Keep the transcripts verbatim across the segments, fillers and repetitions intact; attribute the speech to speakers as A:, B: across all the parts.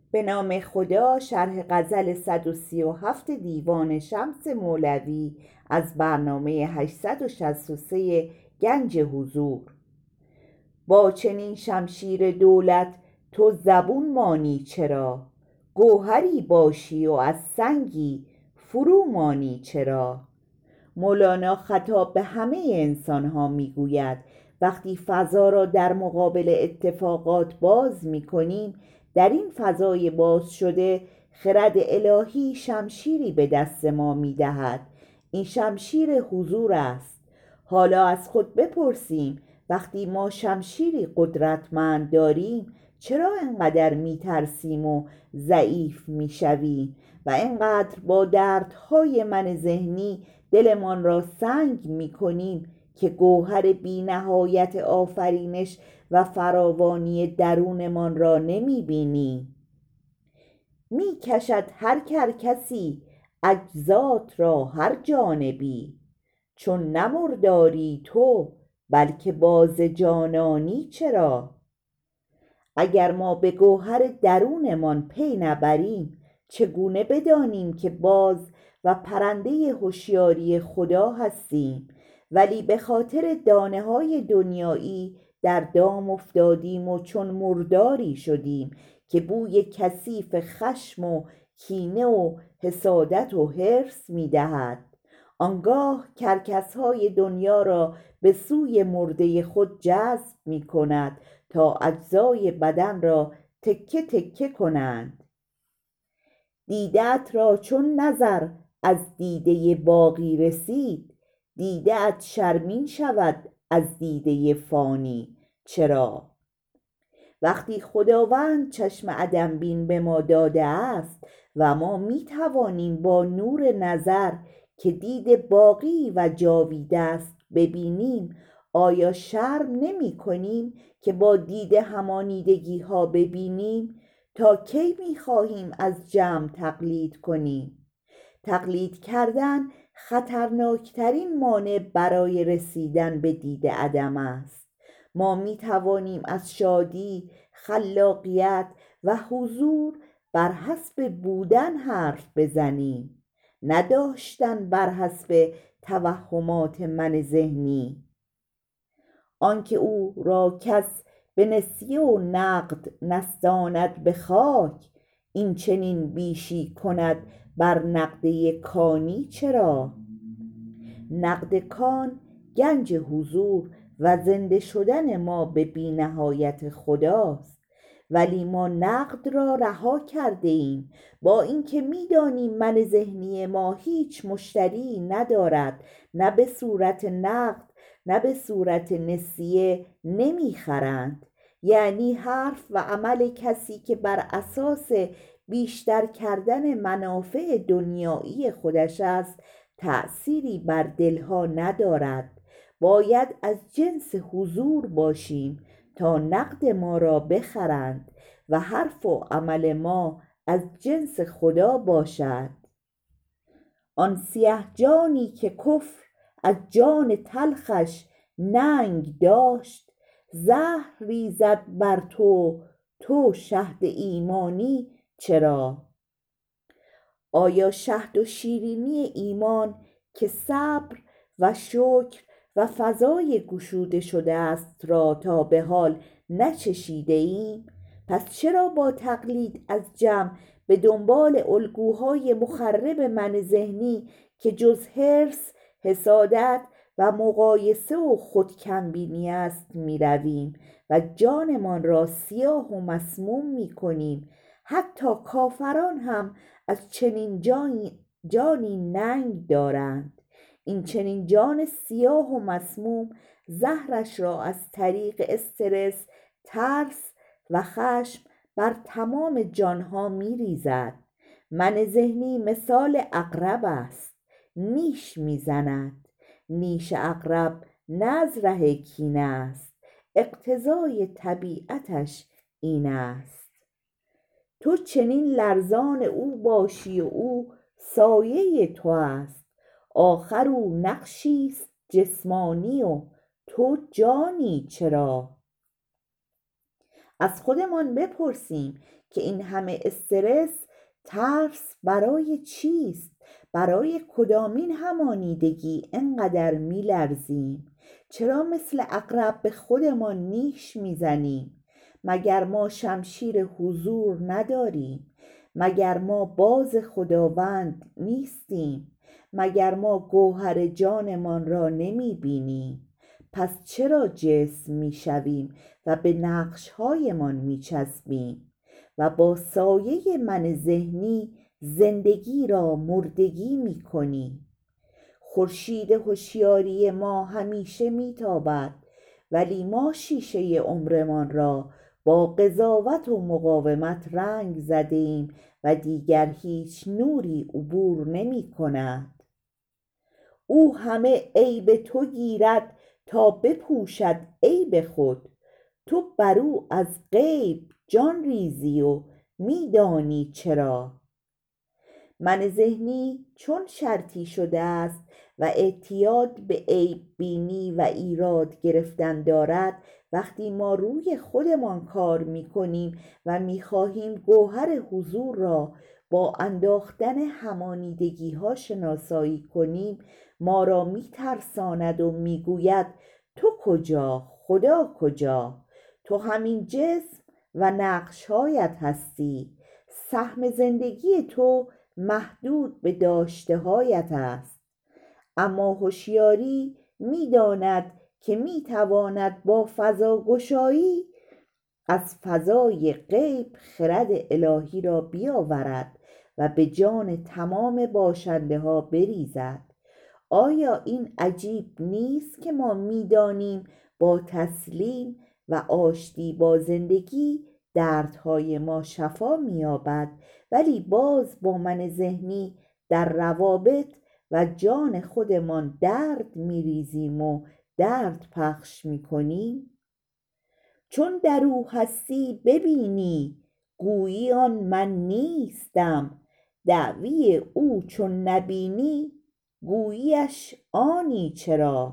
A: به نام خدا. شرح غزل صد و سی و هفت دیوان شمس مولوی از برنامه هشتصد و شصت و سه گنج حضور. با چنین شمشیر دولت تو زبون مانی چرا؟ گوهری باشی و از سنگی فرو مانی چرا؟ مولانا خطاب به همه انسان ها می گوید وقتی فضا را در مقابل اتفاقات باز می کنیم، در این فضای باز شده خرد الهی شمشیری به دست ما می دهد. این شمشیر حضور است. حالا از خود بپرسیم وقتی ما شمشیری قدرتمند داریم چرا انقدر می ترسیم و ضعیف می شویم و انقدر با دردهای من ذهنی دلمان را سنگ می کنیم که گوهر بی نهایت آفرینش و فراوانی درونمان را نمی بینیم. می کشد هر کرکسی اجزات را هر جانبی، چون نه مرداری تو بلکه باز جانانی چرا؟ اگر ما به گوهر درونمان پی نبریم چگونه بدانیم که باز و پرنده هوشیاری خدا هستیم، ولی به خاطر دانه های دنیایی در دام افتادیم و چون مرداری شدیم که بوی کثیف خشم و کینه و حسادت و حرص می دهد. آنگاه کرکس های دنیا را به سوی مرده خود جذب می کند تا اجزای بدن را تکه تکه کنند. دیده‌ات را چون نظر از دیده باقی رسید، دیده‌ات شرمین شود از دیده فانی چرا؟ وقتی خداوند چشم عدم بین به ما داده است و ما می توانیم با نور نظر که دید باقی و جاویده است ببینیم، آیا شرم نمی کنیم که با دید همانیدگی ها ببینیم؟ تا کی می خواهیم از جمع تقلید کنیم؟ تقلید کردن خطرناکترین مانع برای رسیدن به دید عدم است. ما می توانیم از شادی، خلاقیت و حضور بر حسب بودن حرف بزنیم، نداشتن بر حسب توهمات من ذهنی. آنکه او را کس به نسیه و نقد نستاند به خاک، این چنین بیشی کند بر نقده کانی چرا؟ نقد کان گنج حضور و زنده شدن ما به بی نهایت خداست، ولی ما نقد را رها کرده ایم. با اینکه می دانیم من ذهنی ما هیچ مشتری ندارد، نه به صورت نقد نه به صورت نسیه نمی خرند. یعنی حرف و عمل کسی که بر اساس بیشتر کردن منافع دنیایی خودش است تأثیری بر دلها ندارد. باید از جنس حضور باشیم تا نقد ما را بخرند و حرف و عمل ما از جنس خدا باشد. آن سیه جانی که کفر از جان تلخش ننگ داشت، زهر ریزد بر تو تو شهد ایمانی چرا؟ آیا شهد و شیرینی ایمان که صبر و شکر و فضای گشوده شده است را تا به حال نچشیده ایم؟ پس چرا با تقلید از جمع به دنبال الگوهای مخرب من ذهنی که جز حرص، حسادت و مقایسه و خودکمبینی است می رویم و جانمان را سیاه و مسموم می کنیم؟ حتی کافران هم از چنین جانی, جانی ننگ دارند. این چنین جان سیاه و مسموم زهرش را از طریق استرس، ترس و خشم بر تمام جانها می ریزد. من ذهنی مثال عقرب است، نیش می زند. نیش عقرب نه از ره کینه است، اقتضای طبیعتش این است. تو چنین لرزان او باشی و او سایه تو است. آخر او نقشی است جسمانی و تو جانی چرا؟ از خودمان بپرسیم که این همه استرس، ترس برای چیست؟ برای کدامین همانیدگی اینقدر میلرزیم؟ چرا مثل عقرب به خودمان نیش میزنیم؟ مگر ما شمشیر حضور نداریم؟ مگر ما باز خداوند نیستیم؟ مگر ما گوهر جانمان را نمیبینیم؟ پس چرا جسم میشویم و به نقشهایمان میچسبیم و با سایه من ذهنی زندگی را مردگی میکنیم؟ خورشید هوشیاری ما همیشه میتابد، ولی ما شیشه عمرمان را با قضاوت و مقاومت رنگ زدیم و دیگر هیچ نوری عبور نمی کند. او همه عیب تو گیرد تا بپوشد عیب خود، تو بر او از غیب جان ریزی و میدانی چرا. من ذهنی چون شرطی شده است و اعتیاد به عیب بینی و ایراد گرفتن دارد، وقتی ما روی خودمان کار میکنیم و میخواهیم گوهر حضور را با انداختن همانیدگی ها شناسایی کنیم، ما را میترساند و میگوید تو کجا؟ خدا کجا؟ تو همین جسم و نقشهایت هستی. سهم زندگی تو محدود به داشته هایت است. اما هوشیاری می‌داند که می‌تواند با فضاگشایی از فضای غیب خرد الهی را بیاورد و به جان تمام باشنده ها بریزد. آیا این عجیب نیست که ما می‌دانیم با تسلیم و آشتی با زندگی دردهای ما شفا می‌یابد، ولی باز با من ذهنی در روابط و جان خودمان درد می‌ریزیم و درد پخش می‌کنیم؟ چون در او هستی ببینی گویی آن من نیستم، دعوی او چون نبینی گوییش آنی چرا.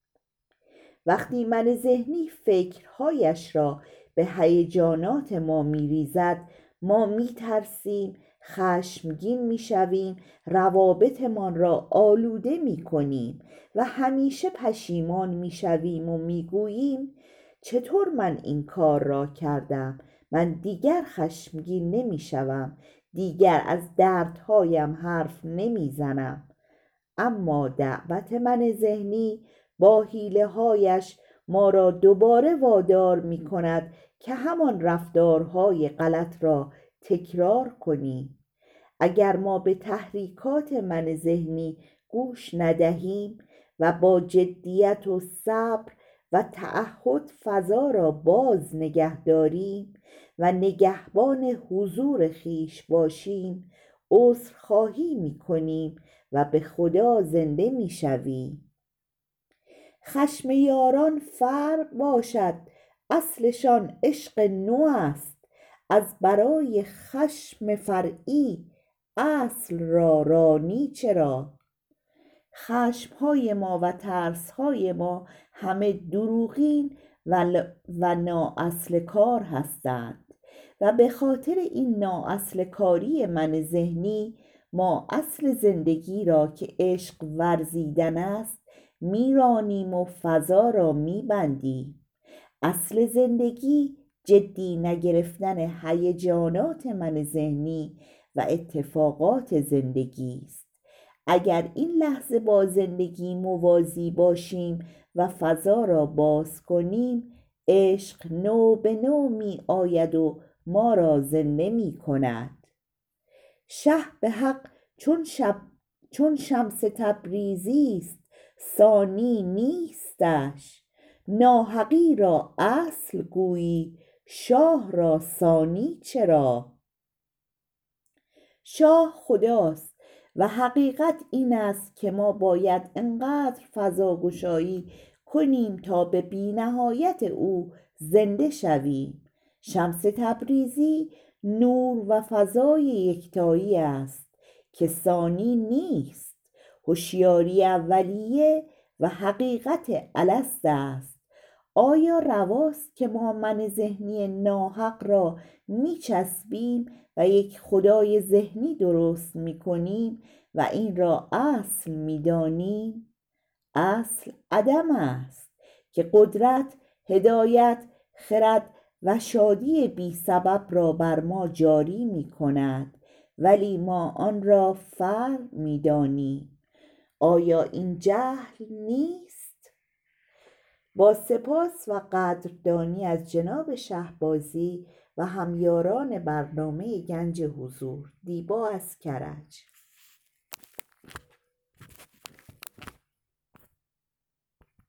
A: وقتی من ذهنی فکرهایش را به هیجانات ما می‌ریزد، ما می‌ترسیم، خشمگین می‌شویم، روابطمان را آلوده می‌کنیم و همیشه پشیمان می‌شویم و می‌گوییم چطور من این کار را کردم؟ من دیگر خشمگین نمی‌شوم، دیگر از دردهایم حرف نمی‌زنم. اما دعوت من ذهنی با حیله‌هایش ما را دوباره وادار می‌کند که همان رفتارهای غلط را تکرار کنیم. اگر ما به تحریکات من ذهنی گوش ندهیم و با جدیت و صبر و تعهد فضا را باز نگه داریم و نگهبان حضور خویش باشیم، عذرخواهی می‌کنیم و به خدا زنده می‌شویم. خشم یاران فرق باشد، اصلشان عشق نو است. از برای خشم فرعی اصل را رانی چرا؟ خشمهای ما و ترسهای ما همه دروغین و, ل... و نااصل کار هستند و به خاطر این نااصل کاری من ذهنی ما اصل زندگی را که عشق ورزیدن است میرانیم و فضا را میبندیم. اصل زندگی جدی نگرفتن هیجانات من ذهنی و اتفاقات زندگی است. اگر این لحظه با زندگی موازی باشیم و فضا را باز کنیم، عشق نو به نو می آید و ما را زنده می کند. شه به حق چون, شب چون شمس تبریزی است، ثانی نیستش. ناحقی را اصل گویی، شاه را ثانی چرا؟ شاه خداست و حقیقت این است که ما باید انقدر فضاگشایی کنیم تا به بی‌نهایت او زنده شویم. شمس تبریزی نور و فضای یکتایی است که ثانی نیست. هوشیاری اولیه و حقیقت الست است. آیا رواست که ما من ذهنی ناحق را میچسبیم و یک خدای ذهنی درست میکنیم و این را اصل میدانیم؟ اصل عدم است که قدرت، هدایت، خرد و شادی بی سبب را بر ما جاری می کند، ولی ما آن را فرع می دانیم. آیا این جهل نیست؟ با سپاس و قدردانی از جناب شهبازی و همیاران برنامه گنج حضور، دیبا از کرج.